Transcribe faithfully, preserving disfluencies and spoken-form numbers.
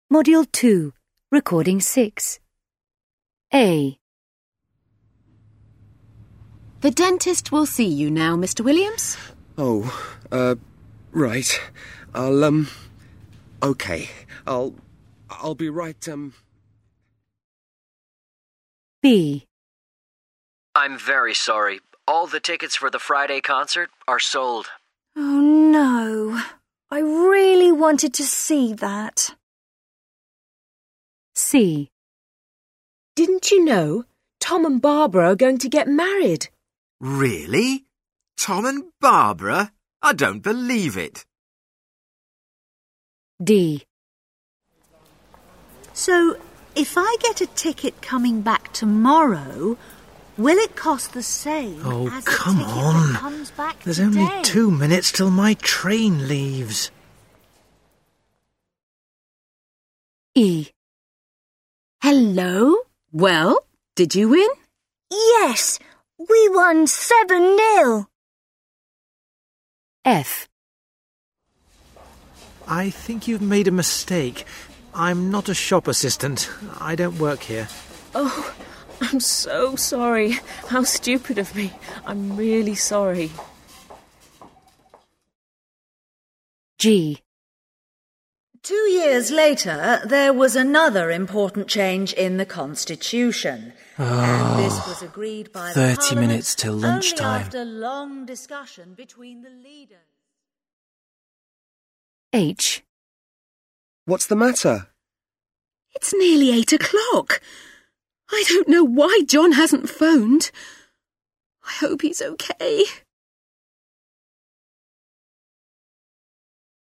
Module two, Recording six. A. The dentist will see you now, Mister Williams. Oh, uh, right. I'll, um... OK. I'll... I'll be right, um... B. I'm very sorry. All the tickets for the Friday concert are sold. Oh, no. I really wanted to see that. C. Didn't you know Tom and Barbara are going to get married? Really? Tom and Barbara? I don't believe it. D. So, if I get a ticket coming back tomorrow, will it cost the same Oh, as come a ticket on. that comes back There's today? only two minutes till my train leaves. E. Hello? Well, did you win? Yes, we won seven nil. F. I think you've made a mistake. I'm not a shop assistant. I don't work here. Oh, I'm so sorry. How stupid of me. I'm really sorry. G. Two years later, there was another important change in the Constitution. Oh, and this was agreed by the thirty Parliament minutes till lunchtime. only after long discussion between the leaders. H. What's the matter? It's nearly eight o'clock. I don't know why John hasn't phoned. I hope he's okay.